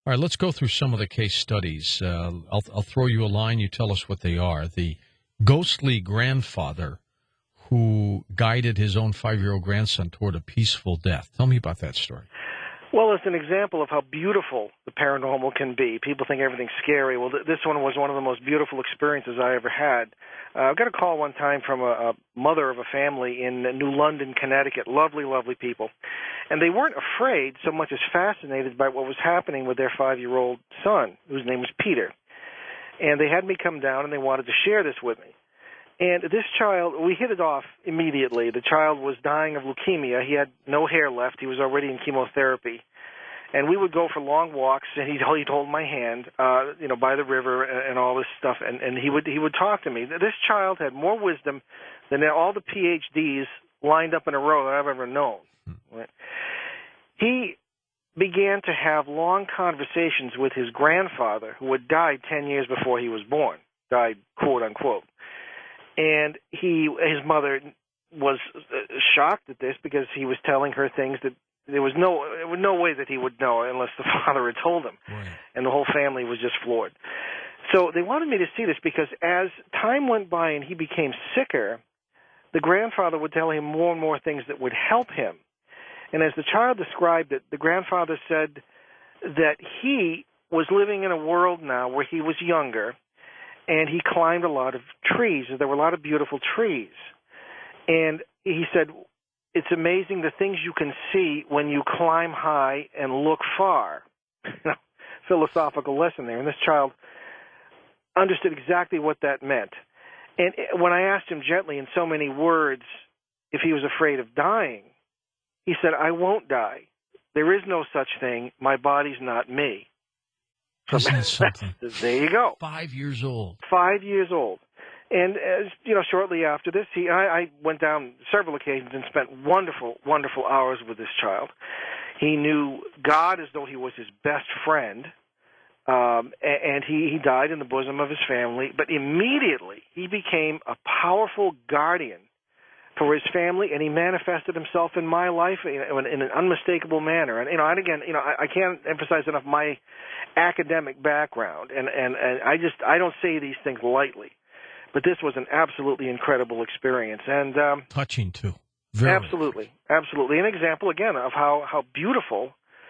All right, let's go through some of the case studies. I'll throw you a line. You tell us what they are. The ghostly grandfather who guided his own 5-year-old grandson toward a peaceful death. Tell me about that story. Well, it's an example of how beautiful the paranormal can be. People think everything's scary. Well, this one was one of the most beautiful experiences I ever had. I got a call one time from a mother of a family in New London, Connecticut. Lovely, lovely people. And they weren't afraid so much as fascinated by what was happening with their 5-year-old son, whose name was Peter. And they had me come down, and they wanted to share this with me. And this child, we hit it off immediately. The child was dying of leukemia. He had no hair left. He was already in chemotherapy. And we would go for long walks, and he'd hold my hand, by the river and all this stuff. And he would talk to me. This child had more wisdom than all the PhDs lined up in a row that I've ever known. Right? He began to have long conversations with his grandfather, who had died 10 years before he was born, died, quote unquote. And his mother was shocked at this because he was telling her things that there was no way that he would know unless the father had told him. Right. And the whole family was just floored. So they wanted me to see this because as time went by and he became sicker, the grandfather would tell him more and more things that would help him. And as the child described it, the grandfather said that he was living in a world now where he was younger, and he climbed a lot of trees. There were a lot of beautiful trees. And he said, it's amazing the things you can see when you climb high and look far. Philosophical lesson there. And this child understood exactly what that meant. And when I asked him gently in so many words if he was afraid of dying, he said, I won't die. There is no such thing. My body's not me. Isn't that something? There you go. 5 years old. 5 years old. And, shortly after this, I went down several occasions and spent wonderful, wonderful hours with this child. He knew God as though he was his best friend, and he died in the bosom of his family. But immediately, he became a powerful guardian for his family, and he manifested himself in my life in an unmistakable manner. And I can't emphasize enough my academic background, and I don't say these things lightly. But this was an absolutely incredible experience, and touching too. Very absolutely, absolutely, an example again of how beautiful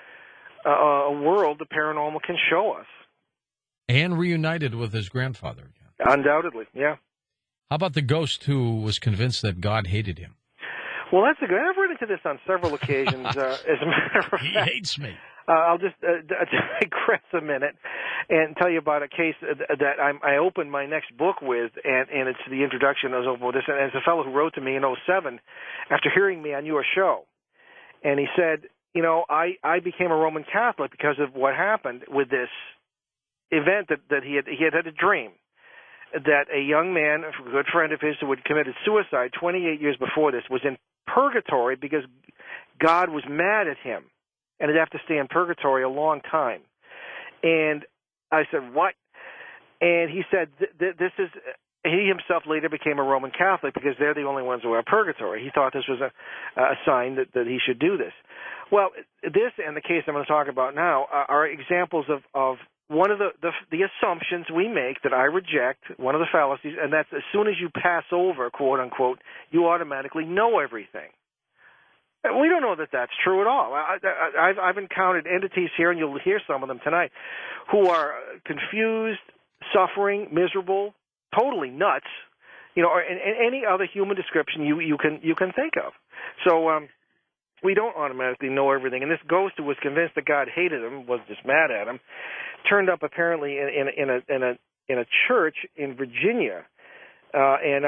a world the paranormal can show us. And reunited with his grandfather again. Undoubtedly, yeah. How about the ghost who was convinced that God hated him? Well, that's a good. I've run into this on several occasions. As a matter of fact, he hates me. I'll just digress a minute and tell you about a case that I opened my next book with, and it's the introduction I was open with this. And it's a fellow who wrote to me in 2007 after hearing me on your show, and he said, I became a Roman Catholic because of what happened with this event that he had a dream that a young man, a good friend of his who had committed suicide 28 years before this, was in purgatory because God was mad at him and he'd have to stay in purgatory a long time. And I said, what? And he said, this is, he himself later became a Roman Catholic because they're the only ones who are purgatory. He thought this was a sign that he should do this. Well, this and the case I'm going to talk about now are examples of one of the assumptions we make that I reject, one of the fallacies, and that's as soon as you pass over, quote unquote, you automatically know everything. We don't know that that's true at all. I've encountered entities here, and you'll hear some of them tonight, who are confused, suffering, miserable, totally nuts, or any other human description you can think of. So we don't automatically know everything. And this ghost who was convinced that God hated him, was just mad at him, turned up apparently in a church in Virginia. And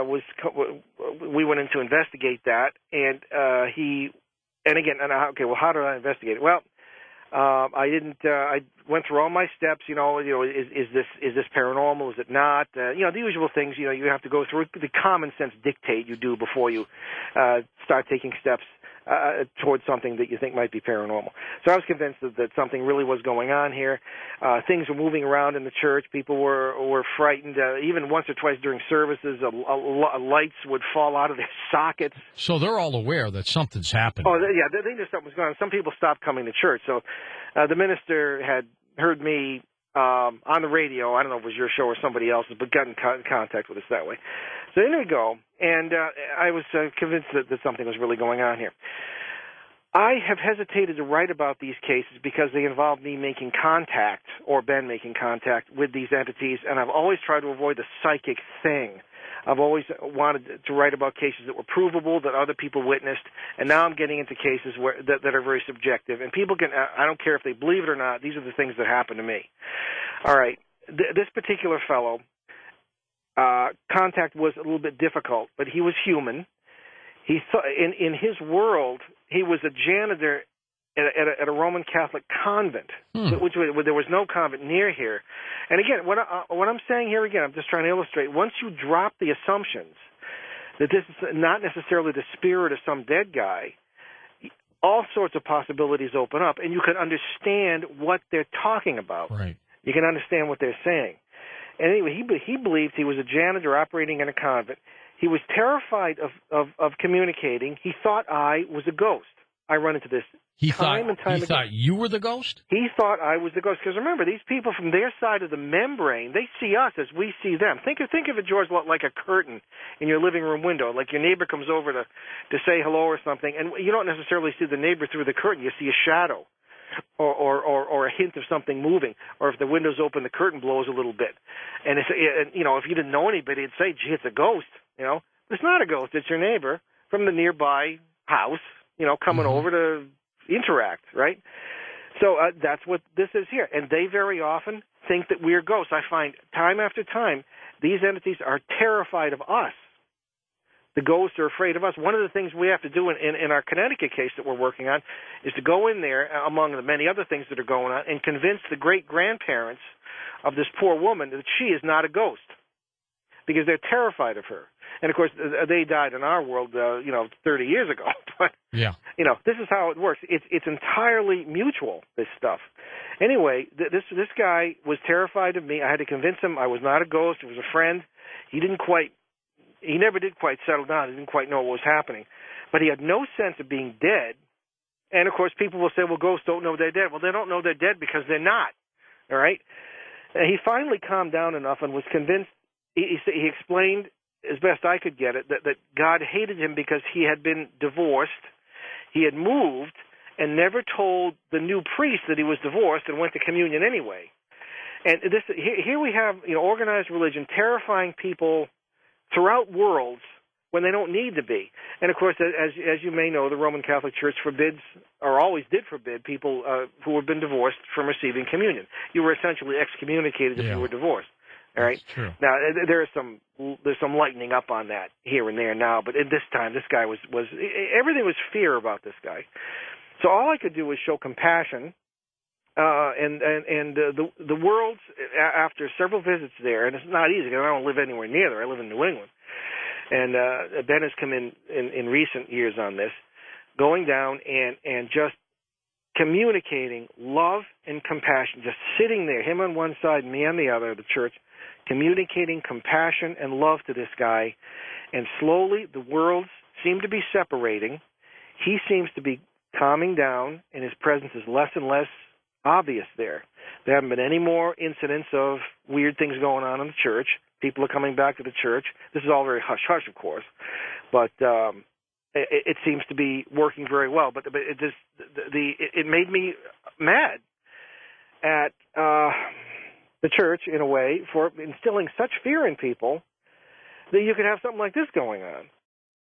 we went in to investigate that, and how did I investigate it? Well, I went through all my steps, is this paranormal, is it not? The usual things, you have to go through, the common sense dictate you do before you start taking steps towards something that you think might be paranormal. So I was convinced that something really was going on here. Things were moving around in the church. People were frightened. Even once or twice during services, lights would fall out of their sockets. So they're all aware that something's happening. Oh, yeah, they knew something was going on. Some people stopped coming to church. So The minister had heard me on the radio. I don't know if it was your show or somebody else's, but got in contact with us that way. So in we go, and I was convinced that something was really going on here. I have hesitated to write about these cases because they involve me making contact, or Ben making contact, with these entities, and I've always tried to avoid the psychic thing. I've always wanted to write about cases that were provable, that other people witnessed, and now I'm getting into cases that are very subjective. And people can, I don't care if they believe it or not, these are the things that happen to me. All right, this particular fellow, contact was a little bit difficult, but he was human. He in his world, he was a janitor at a Roman Catholic convent, which there was no convent near here. And again, what I'm saying here again, I'm just trying to illustrate. Once you drop the assumptions that this is not necessarily the spirit of some dead guy, all sorts of possibilities open up, and you can understand what they're talking about. Right. You can understand what they're saying. And anyway, he believed he was a janitor operating in a convent. He was terrified of communicating. He thought I was a ghost. I run into this time and time again. He thought you were the ghost? He thought I was the ghost. Because remember, these people from their side of the membrane, they see us as we see them. Think of it, George, like a curtain in your living room window. Like your neighbor comes over to say hello or something, and you don't necessarily see the neighbor through the curtain. You see a shadow or a hint of something moving. Or if the window's open, the curtain blows a little bit. And if you didn't know anybody, it'd say, gee, it's a ghost. It's not a ghost. It's your neighbor from the nearby house, coming over to interact, right? So that's what this is here. And they very often think that we're ghosts. I find time after time these entities are terrified of us. The ghosts are afraid of us. One of the things we have to do in our Connecticut case that we're working on is to go in there, among the many other things that are going on, and convince the great-grandparents of this poor woman that she is not a ghost, because they're terrified of her. And, of course, they died in our world, 30 years ago. But, this is how it works. It's entirely mutual, this stuff. Anyway, this guy was terrified of me. I had to convince him I was not a ghost. It was a friend. He never did quite settle down. He didn't quite know what was happening. But he had no sense of being dead. And, of course, people will say, well, ghosts don't know they're dead. Well, they don't know they're dead because they're not. All right? And he finally calmed down enough and was convinced. He explained, as best I could get it, that God hated him because he had been divorced. He had moved and never told the new priest that he was divorced and went to communion anyway. And here we have organized religion terrifying people throughout worlds when they don't need to be. And, of course, as you may know, the Roman Catholic Church forbids, or always did forbid, people who have been divorced from receiving communion. You were essentially excommunicated if you were divorced. All right. That's true. Now there's some lightening up on that here and there now, but at this time, this guy was everything was fear about this guy. So all I could do was show compassion, and the world's after several visits there, and it's not easy because I don't live anywhere near there. I live in New England, and Ben has come in recent years on this, going down and just communicating love and compassion, just sitting there, him on one side, me on the other, the church, communicating compassion and love to this guy. And slowly the worlds seem to be separating. He seems to be calming down, and his presence is less and less obvious there. There haven't been any more incidents of weird things going on in the church. People are coming back to the church. This is all very hush-hush, of course. But it seems to be working very well. But it made me mad at the church, in a way, for instilling such fear in people that you could have something like this going on.